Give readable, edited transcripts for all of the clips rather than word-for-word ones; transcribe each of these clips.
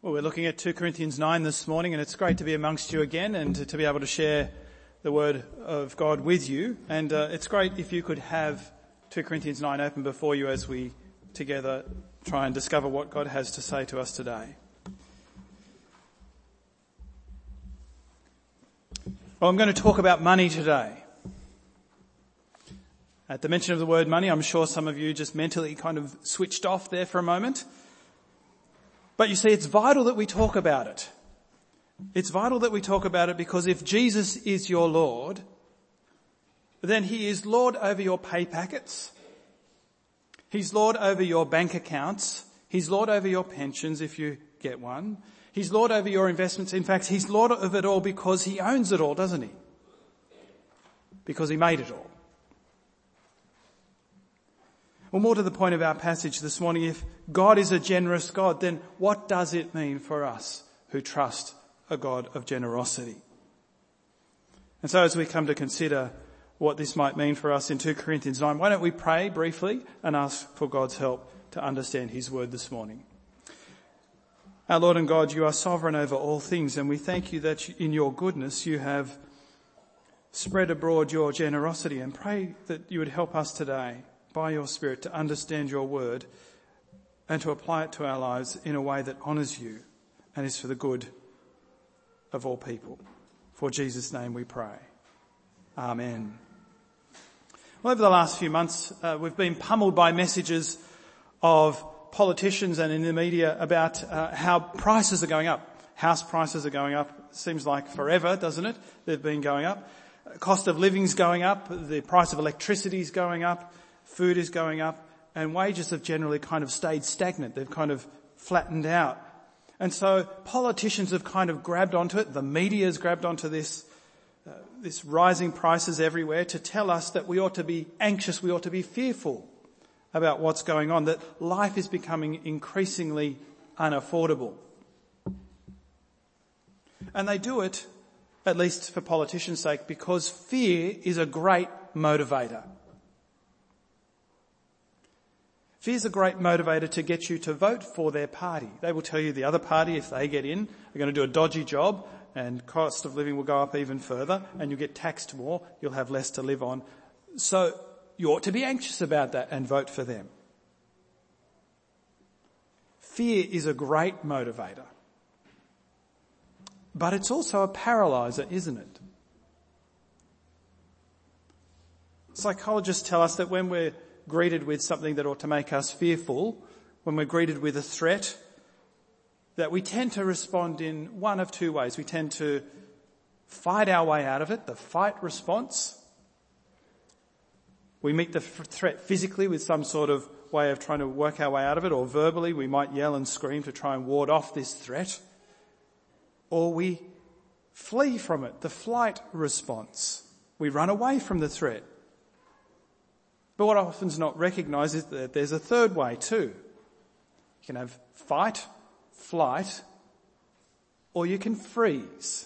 Well, we're looking at 2 Corinthians 9 this morning, and it's great to be amongst you again and to be able to share the Word of God with you. And it's great if you could have 2 Corinthians 9 open before you as we together try and discover what God has to say to us today. Well, I'm going to talk about money today. At the mention of the word money, I'm sure some of you just mentally kind of switched off there for a moment. But you see, it's vital that we talk about it. It's vital that we talk about it because if Jesus is your Lord, then he is Lord over your pay packets. He's Lord over your bank accounts. He's Lord over your pensions if you get one. He's Lord over your investments. In fact, he's Lord of it all because he owns it all, doesn't he? Because he made it all. Well, more to the point of our passage this morning, if God is a generous God, then what does it mean for us who trust a God of generosity? And so as we come to consider what this might mean for us in 2 Corinthians 9, why don't we pray briefly and ask for God's help to understand his word this morning. Our Lord and God, you are sovereign over all things, and we thank you that in your goodness you have spread abroad your generosity, and pray that you would help us today by your Spirit to understand your word and to apply it to our lives in a way that honours you and is for the good of all people. For Jesus' name we pray. Amen. Well, over the last few months, we've been pummeled by messages of politicians and in the media about how prices are going up. House prices are going up. Seems like forever, doesn't it? They've been going up. Cost of living's going up. The price of electricity's going up. Food is going up, and wages have generally kind of stayed stagnant. They've kind of flattened out. And so politicians have kind of grabbed onto it. The media's grabbed onto this rising prices everywhere to tell us that we ought to be anxious, we ought to be fearful about what's going on, that life is becoming increasingly unaffordable. And they do it, at least for politicians' sake, because fear is a great motivator. Fear is a great motivator to get you to vote for their party. They will tell you the other party, if they get in, are going to do a dodgy job and cost of living will go up even further and you'll get taxed more, you'll have less to live on. So you ought to be anxious about that and vote for them. Fear is a great motivator. But it's also a paralyzer, isn't it? Psychologists tell us that when we're greeted with something that ought to make us fearful, when we're greeted with a threat, that we tend to respond in one of two ways. We tend to fight our way out of it, the fight response. We meet the threat physically with some sort of way of trying to work our way out of it, or verbally we might yell and scream to try and ward off this threat. Or we flee from it, the flight response. We run away from the threat. But what often is not recognised is that there's a third way too. You can have fight, flight, or you can freeze.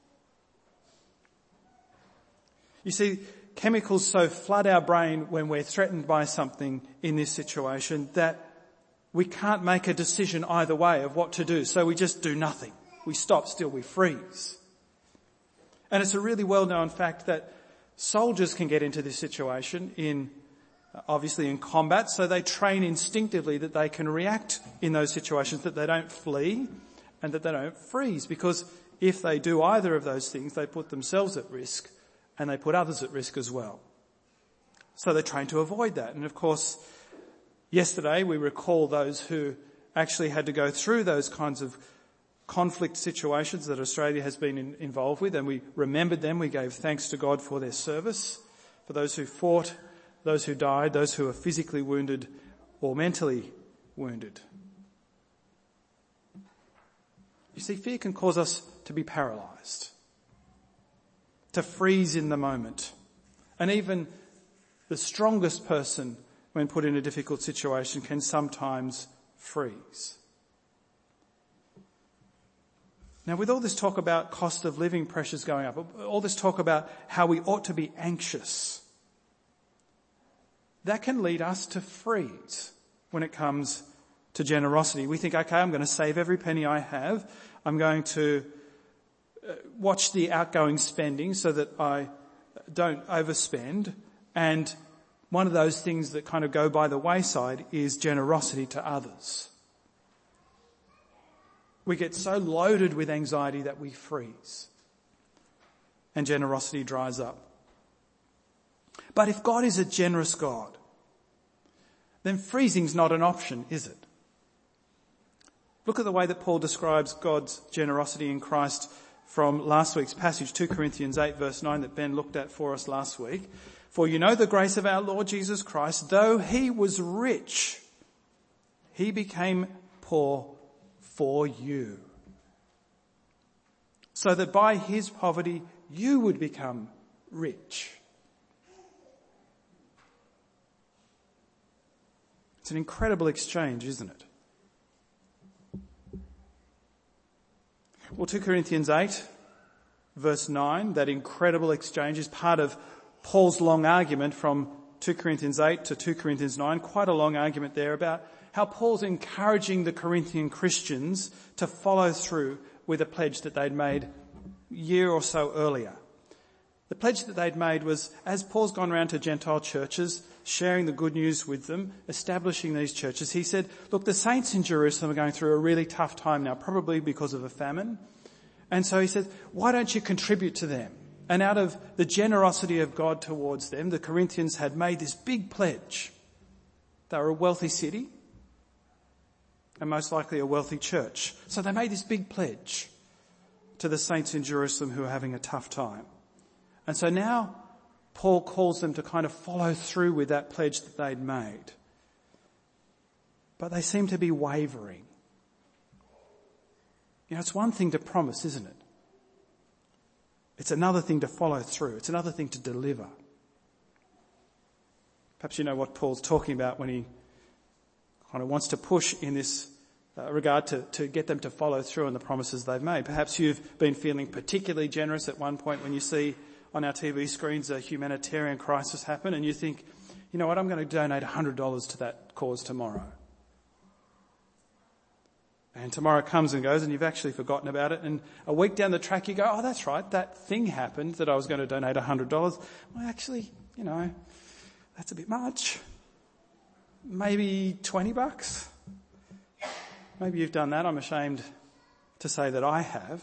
You see, chemicals so flood our brain when we're threatened by something in this situation that we can't make a decision either way of what to do. So we just do nothing. We stop still, we freeze. And it's a really well-known fact that soldiers can get into this situation obviously in combat, so they train instinctively that they can react in those situations, that they don't flee and that they don't freeze, because if they do either of those things, they put themselves at risk and they put others at risk as well. So they train to avoid that. And of course, yesterday we recall those who actually had to go through those kinds of conflict situations that Australia has been involved with, and we remembered them. We gave thanks to God for their service, for those who fought, those who died, those who were physically wounded or mentally wounded. You see, fear can cause us to be paralysed, to freeze in the moment. And even the strongest person, when put in a difficult situation, can sometimes freeze. Now, with all this talk about cost of living pressures going up, all this talk about how we ought to be anxious, that can lead us to freeze when it comes to generosity. We think, okay, I'm going to save every penny I have. I'm going to watch the outgoing spending so that I don't overspend. And one of those things that kind of go by the wayside is generosity to others. We get so loaded with anxiety that we freeze, and generosity dries up. But if God is a generous God, then freezing's not an option, is it? Look at the way that Paul describes God's generosity in Christ from last week's passage, 2 Corinthians 8 verse 9 that Ben looked at for us last week. For you know the grace of our Lord Jesus Christ, though he was rich, he became poor for you, so that by his poverty you would become rich. It's an incredible exchange, isn't it? Well, 2 Corinthians 8, verse 9, that incredible exchange is part of Paul's long argument from 2 Corinthians 8 to 2 Corinthians 9, quite a long argument there about how Paul's encouraging the Corinthian Christians to follow through with a pledge that they'd made a year or so earlier. The pledge that they'd made was, as Paul's gone around to Gentile churches, sharing the good news with them, establishing these churches, he said, look, the saints in Jerusalem are going through a really tough time now, probably because of a famine. And so he said, why don't you contribute to them? And out of the generosity of God towards them, the Corinthians had made this big pledge. They were a wealthy city and most likely a wealthy church. So they made this big pledge to the saints in Jerusalem who were having a tough time. And so now Paul calls them to kind of follow through with that pledge that they'd made. But they seem to be wavering. You know, it's one thing to promise, isn't it? It's another thing to follow through. It's another thing to deliver. Perhaps you know what Paul's talking about when he kind of wants to push in this regard to get them to follow through on the promises they've made. Perhaps you've been feeling particularly generous at one point when you see on our TV screens a humanitarian crisis happen and you think, you know what, I'm going to donate $100 to that cause tomorrow. And tomorrow comes and goes and you've actually forgotten about it, and a week down the track you go, oh, that's right, that thing happened that I was going to donate $100. Well, actually, you know, that's a bit much. Maybe $20? Maybe you've done that. I'm ashamed to say that I have.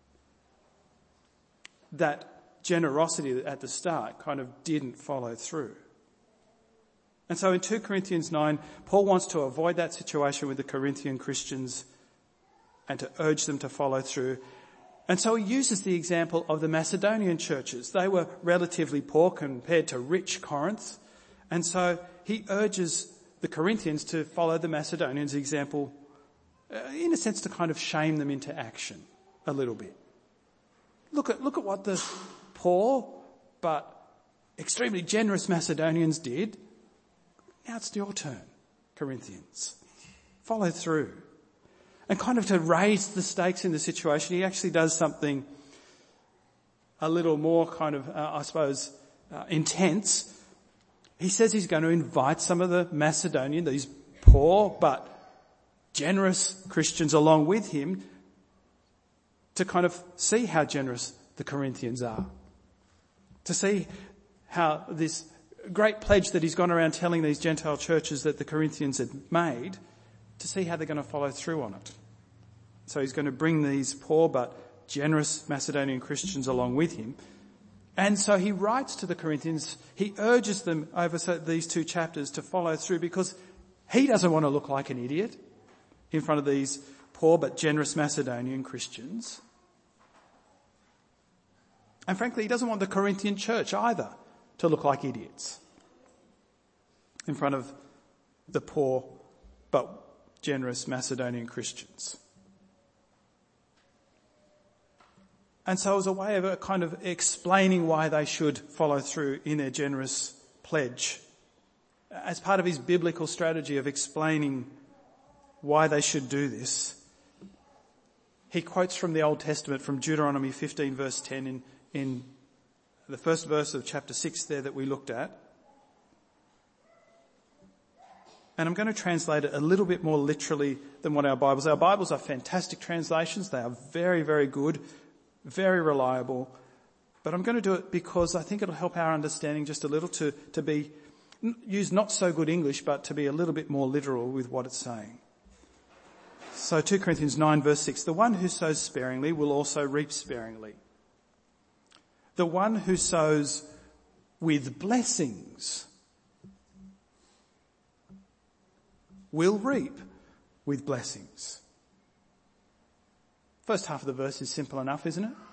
That generosity at the start kind of didn't follow through. And so in 2 Corinthians 9, Paul wants to avoid that situation with the Corinthian Christians and to urge them to follow through. And so he uses the example of the Macedonian churches. They were relatively poor compared to rich Corinth. And so he urges the Corinthians to follow the Macedonians' example, in a sense to kind of shame them into action a little bit. Look at what the poor but extremely generous Macedonians did. Now it's your turn, Corinthians. Follow through. And kind of to raise the stakes in the situation, he actually does something a little more kind of, intense. He says he's going to invite some of the Macedonian, these poor but generous Christians along with him, to kind of see how generous the Corinthians are. To see how this great pledge that he's gone around telling these Gentile churches that the Corinthians had made, to see how they're going to follow through on it. So he's going to bring these poor but generous Macedonian Christians along with him. And so he writes to the Corinthians, he urges them over these 2 chapters to follow through because he doesn't want to look like an idiot in front of these poor but generous Macedonian Christians. And frankly, he doesn't want the Corinthian church either to look like idiots in front of the poor but generous Macedonian Christians. And so as a way of kind of explaining why they should follow through in their generous pledge, as part of his biblical strategy of explaining why they should do this, he quotes from the Old Testament, from Deuteronomy 15 verse 10 in the first verse of chapter 6 there that we looked at. And I'm going to translate it a little bit more literally than what our Bibles. Our Bibles are fantastic translations. They are very, very good, very reliable. But I'm going to do it because I think it'll help our understanding just a little to use not so good English, but to be a little bit more literal with what it's saying. So 2 Corinthians 9 verse 6, the one who sows sparingly will also reap sparingly. The one who sows with blessings will reap with blessings. First half of the verse is simple enough, isn't it?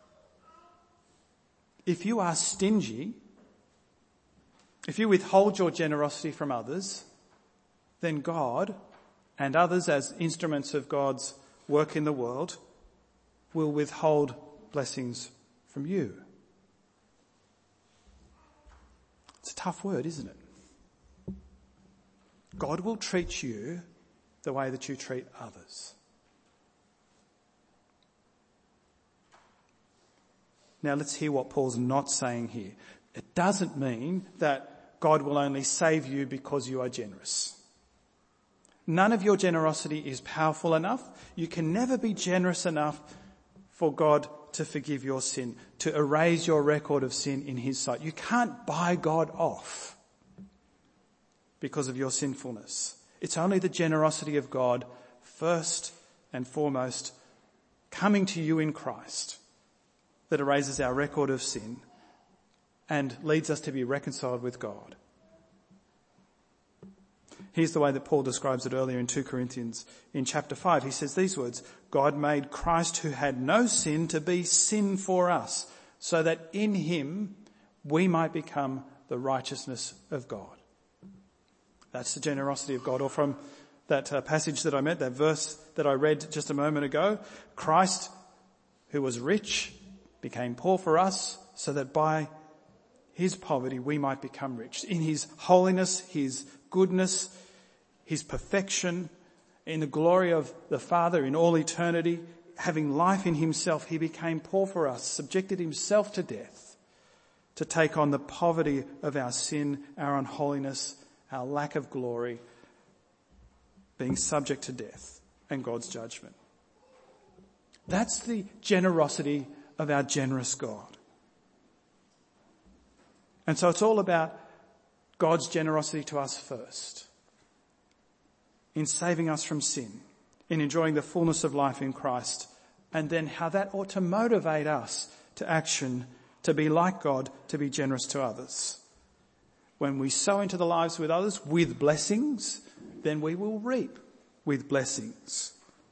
If you are stingy, if you withhold your generosity from others, then God and others as instruments of God's work in the world will withhold blessings from you. It's a tough word, isn't it? God will treat you the way that you treat others. Now let's hear what Paul's not saying here. It doesn't mean that God will only save you because you are generous. None of your generosity is powerful enough. You can never be generous enough for God to forgive your sin, to erase your record of sin in his sight. You can't buy God off because of your sinfulness. It's only the generosity of God, first and foremost, coming to you in Christ, that erases our record of sin and leads us to be reconciled with God. Here's the way that Paul describes it earlier in 2 Corinthians. In chapter 5, he says these words, God made Christ who had no sin to be sin for us, so that in him we might become the righteousness of God. That's the generosity of God. Or from that passage that I met, that verse that I read just a moment ago, Christ, who was rich, became poor for us, so that by his poverty we might become rich. In his holiness, his goodness, his perfection, in the glory of the Father in all eternity, having life in himself, he became poor for us, subjected himself to death, to take on the poverty of our sin, our unholiness, our lack of glory, being subject to death and God's judgment. That's the generosity of our generous God. And so it's all about God's generosity to us first, in saving us from sin, in enjoying the fullness of life in Christ, and then how that ought to motivate us to action, to be like God, to be generous to others. When we sow into the lives with others with blessings, then we will reap with blessings.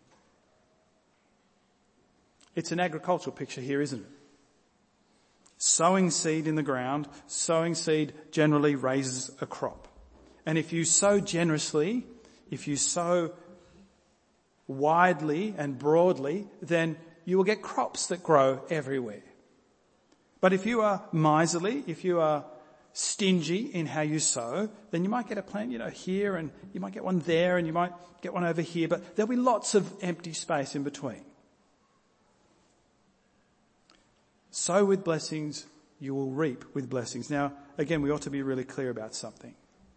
It's an agricultural picture here, isn't it? Sowing seed in the ground, sowing seed generally raises a crop. And if you sow generously, if you sow widely and broadly, then you will get crops that grow everywhere. But if you are miserly, if you are stingy in how you sow, then you might get a plant, here, and you might get one there, and you might get one over here, but there'll be lots of empty space in between. Sow with blessings, you will reap with blessings. Now, again, we ought to be really clear about something.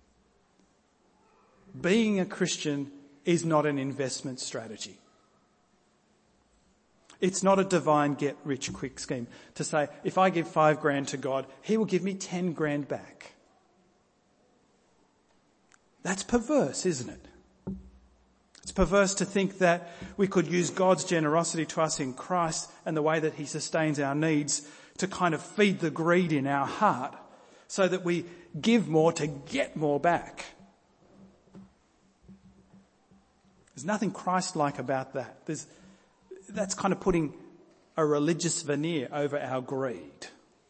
Being a Christian is not an investment strategy. It's not a divine get-rich-quick scheme to say, if I give $5,000 to God, he will give me $10,000 back. That's perverse, isn't it? It's perverse to think that we could use God's generosity to us in Christ and the way that he sustains our needs to kind of feed the greed in our heart so that we give more to get more back. There's nothing Christ-like about that. That's kind of putting a religious veneer over our greed.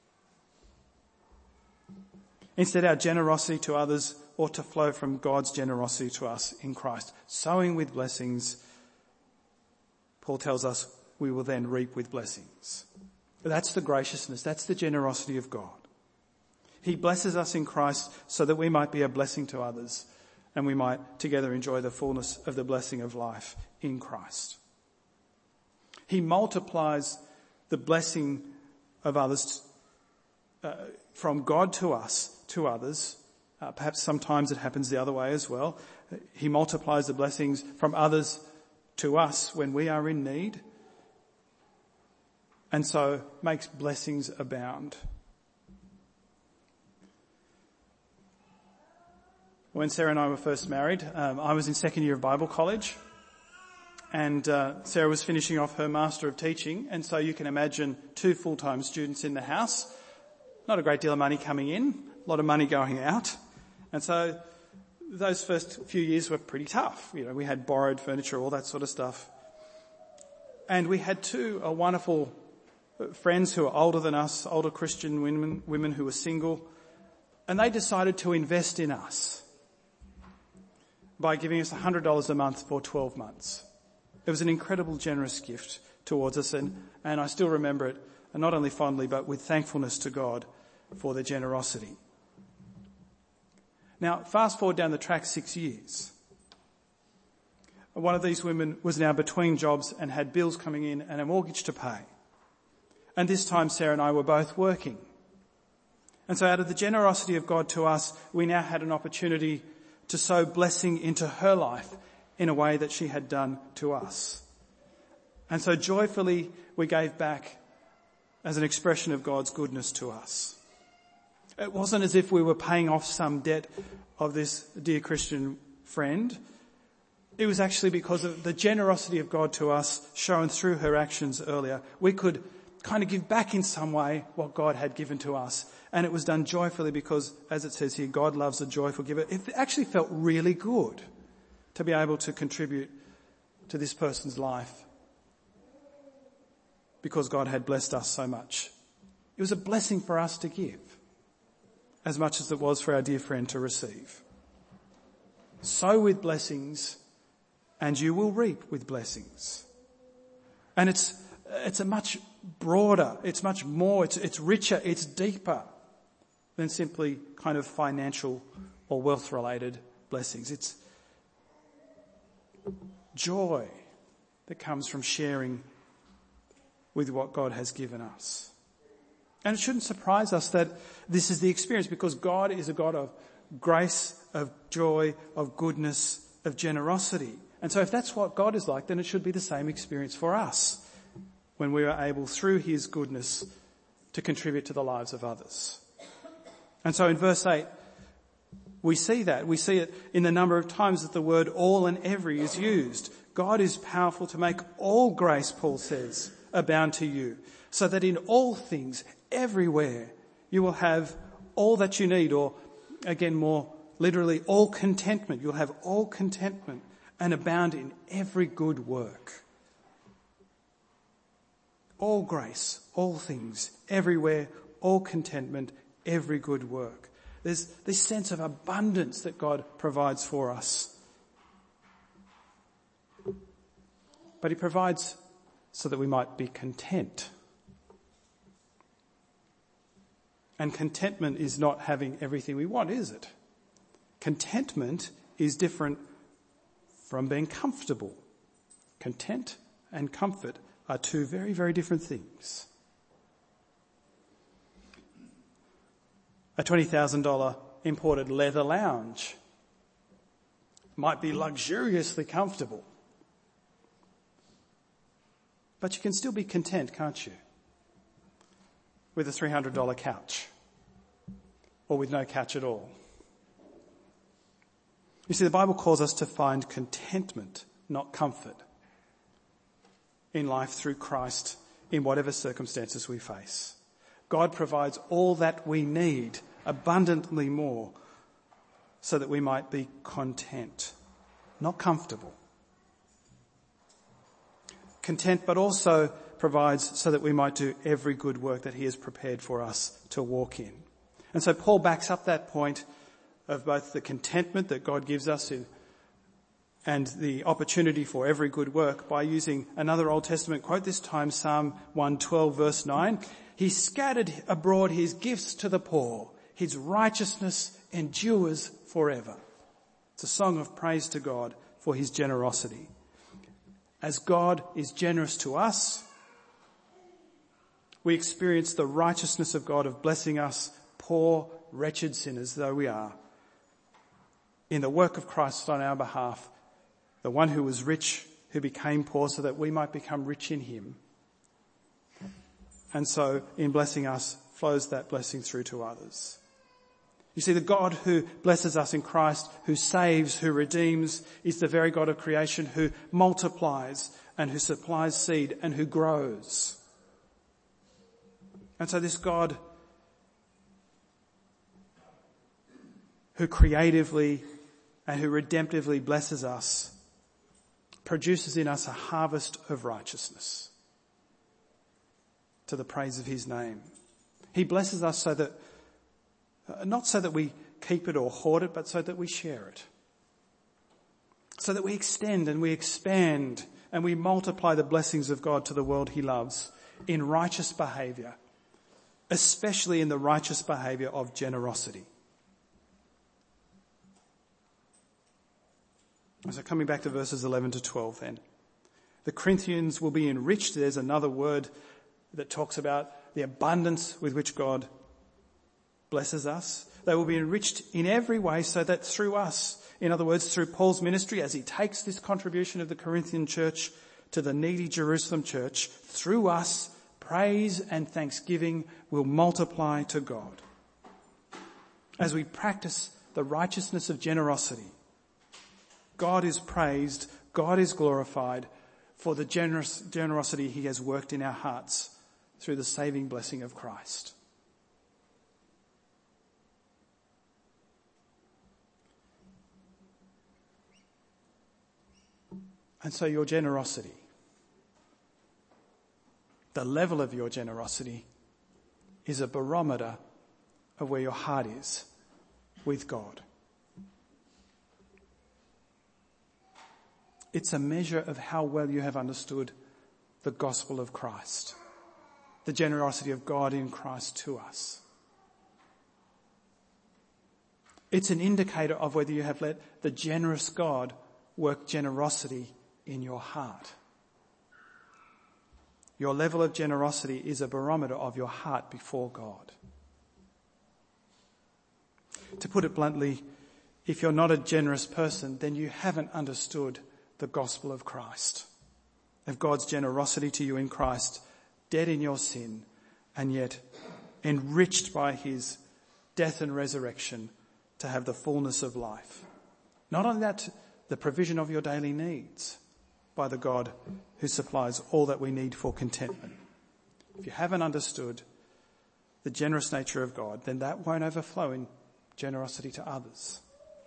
Instead, our generosity to others ought to flow from God's generosity to us in Christ. Sowing with blessings, Paul tells us, we will then reap with blessings. That's the graciousness, that's the generosity of God. He blesses us in Christ so that we might be a blessing to others and we might together enjoy the fullness of the blessing of life in Christ. He multiplies the blessing of others from God to us, to others, Perhaps sometimes it happens the other way as well. He multiplies the blessings from others to us when we are in need, and so makes blessings abound. When Sarah and I were first married, I was in second year of Bible college, and Sarah was finishing off her Master of Teaching, and so you can imagine 2 full-time students in the house, not a great deal of money coming in, a lot of money going out, and so those first few years were pretty tough. We had borrowed furniture, all that sort of stuff. And we had 2 wonderful friends who were older than us, older Christian women who were single, and they decided to invest in us by giving us $100 a month for 12 months. It was an incredible, generous gift towards us, and I still remember it, and not only fondly, but with thankfulness to God for their generosity. Now, fast forward down the track 6 years. One of these women was now between jobs and had bills coming in and a mortgage to pay. And this time Sarah and I were both working. And so out of the generosity of God to us, we now had an opportunity to sow blessing into her life in a way that she had done to us. And so joyfully we gave back as an expression of God's goodness to us. It wasn't as if we were paying off some debt of this dear Christian friend. It was actually because of the generosity of God to us shown through her actions earlier. We could kind of give back in some way what God had given to us. And it was done joyfully because, as it says here, God loves a joyful giver. It actually felt really good to be able to contribute to this person's life because God had blessed us so much. It was a blessing for us to give as much as it was for our dear friend to receive. Sow with blessings and you will reap with blessings. And it's a much broader, it's much more, it's richer, it's deeper than simply kind of financial or wealth related blessings. It's joy that comes from sharing with what God has given us. And it shouldn't surprise us that this is the experience, because God is a God of grace, of joy, of goodness, of generosity. And so if that's what God is like, then it should be the same experience for us when we are able, through his goodness, to contribute to the lives of others. And so in verse 8, we see that. We see it in the number of times that the word all and every is used. God is powerful to make all grace, Paul says, abound to you, so that in all things, everywhere, you will have all that you need, or again more literally, all contentment. You'll have all contentment and abound in every good work. All grace, all things, everywhere, all contentment, every good work. There's this sense of abundance that God provides for us. But he provides so that we might be content. And contentment is not having everything we want, is it? Contentment is different from being comfortable. Content and comfort are 2 very, very different things. A $20,000 imported leather lounge might be luxuriously comfortable, but you can still be content, can't you? With a $300 couch, or with no couch at all. You see, the Bible calls us to find contentment, not comfort, in life through Christ in whatever circumstances we face. God provides all that we need, abundantly more, so that we might be content, not comfortable. Content, but also provides so that we might do every good work that he has prepared for us to walk in. And so Paul backs up that point of both the contentment that God gives us and the opportunity for every good work by using another Old Testament quote, this time Psalm 112 verse 9. He scattered abroad his gifts to the poor. His righteousness endures forever. It's a song of praise to God for his generosity. As God is generous to us, we experience the righteousness of God of blessing us, poor, wretched sinners though we are, in the work of Christ on our behalf, the one who was rich, who became poor so that we might become rich in him. And so in blessing us flows that blessing through to others. You see, the God who blesses us in Christ, who saves, who redeems, is the very God of creation who multiplies and who supplies seed and who grows. And so this God who creatively and who redemptively blesses us produces in us a harvest of righteousness to the praise of his name. He blesses us so that, not so that we keep it or hoard it, but so that we share it. So that we extend and we expand and we multiply the blessings of God to the world he loves in righteous behaviour, especially in the righteous behaviour of generosity. So coming back to verses 11 to 12 then. The Corinthians will be enriched. There's another word that talks about the abundance with which God blesses us. They will be enriched in every way so that through us, in other words, through Paul's ministry, as he takes this contribution of the Corinthian church to the needy Jerusalem church, through us, praise and thanksgiving will multiply to God. As we practice the righteousness of generosity, God is praised, God is glorified for the generosity he has worked in our hearts through the saving blessing of Christ. And so your generosity, the level of your generosity, is a barometer of where your heart is with God. It's a measure of how well you have understood the gospel of Christ, the generosity of God in Christ to us. It's an indicator of whether you have let the generous God work generosity in your heart. Your level of generosity is a barometer of your heart before God. To put it bluntly, if you're not a generous person, then you haven't understood the gospel of Christ, of God's generosity to you in Christ, dead in your sin, and yet enriched by his death and resurrection to have the fullness of life. Not only that, the provision of your daily needs by the God who supplies all that we need for contentment. If you haven't understood the generous nature of God, then that won't overflow in generosity to others.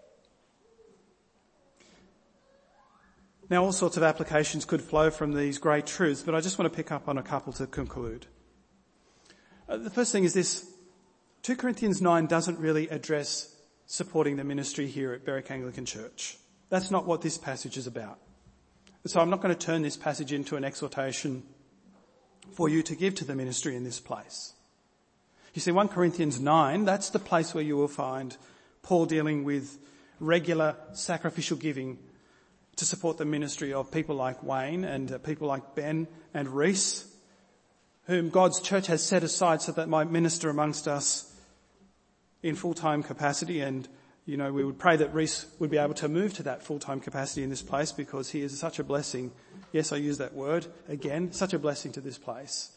Now, all sorts of applications could flow from these great truths, but I just want to pick up on a couple to conclude. The first thing is this: 2 Corinthians 9 doesn't really address supporting the ministry here at Berwick Anglican Church. That's not what this passage is about. So I'm not going to turn this passage into an exhortation for you to give to the ministry in this place. You see, 1 Corinthians 9, that's the place where you will find Paul dealing with regular sacrificial giving to support the ministry of people like Wayne and people like Ben and Reese, whom God's church has set aside so that might minister amongst us in full-time capacity. And, you know, we would pray that Reese would be able to move to that full-time capacity in this place, because he is such a blessing. Yes, I use that word again, such a blessing to this place.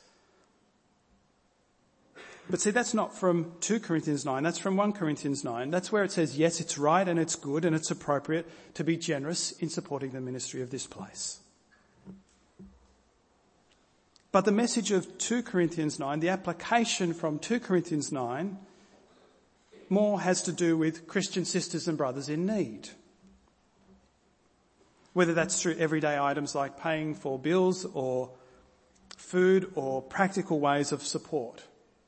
But see, that's not from 2 Corinthians 9, that's from 1 Corinthians 9. That's where it says, yes, it's right and it's good and it's appropriate to be generous in supporting the ministry of this place. But the message of 2 Corinthians 9, the application from 2 Corinthians 9, more has to do with Christian sisters and brothers in need. Whether that's through everyday items like paying for bills or food or practical ways of support.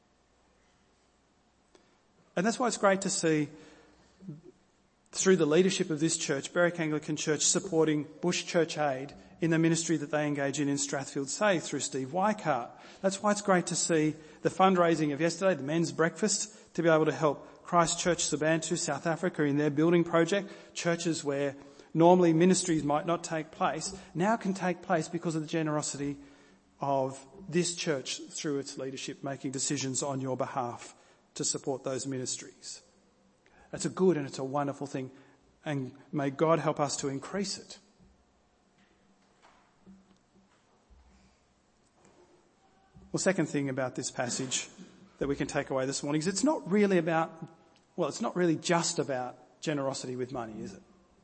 And that's why it's great to see, through the leadership of this church, Berwick Anglican Church, supporting Bush Church Aid in the ministry that they engage in Strathfield Say through Steve Weikart. That's why it's great to see the fundraising of yesterday, the men's breakfast, to be able to help Christchurch, Sabantu, South Africa in their building project. Churches where normally ministries might not take place now can take place because of the generosity of this church through its leadership making decisions on your behalf to support those ministries. That's a good and it's a wonderful thing. and may God help us to increase it. Well, second thing about this passage that we can take away this morning is it's not really just about generosity with money, is it?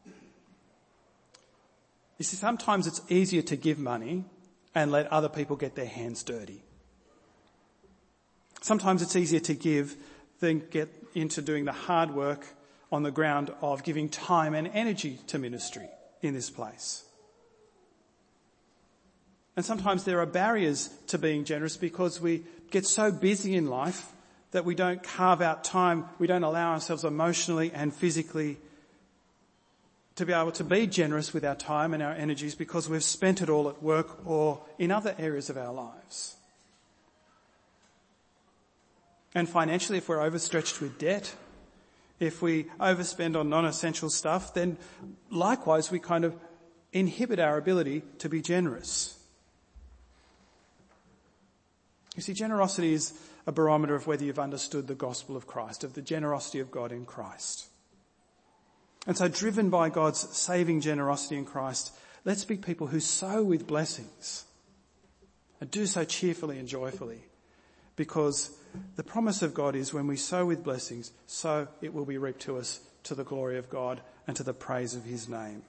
You see, sometimes it's easier to give money and let other people get their hands dirty. Sometimes it's easier to give than get into doing the hard work on the ground of giving time and energy to ministry in this place. And sometimes there are barriers to being generous because we get so busy in life that we don't carve out time, we don't allow ourselves emotionally and physically to be able to be generous with our time and our energies because we've spent it all at work or in other areas of our lives. And financially, if we're overstretched with debt, if we overspend on non-essential stuff, then likewise we kind of inhibit our ability to be generous. You see, generosity is a barometer of whether you've understood the gospel of Christ, of the generosity of God in Christ. And so driven by God's saving generosity in Christ, let's be people who sow with blessings and do so cheerfully and joyfully, because the promise of God is when we sow with blessings, so it will be reaped to us to the glory of God and to the praise of his name.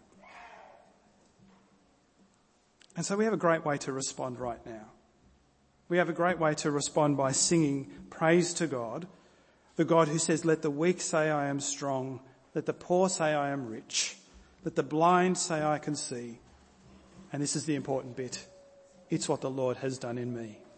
And so we have a great way to respond right now. We have a great way to respond by singing praise to God, the God who says, let the weak say I am strong, let the poor say I am rich, let the blind say I can see. And this is the important bit. It's what the Lord has done in me.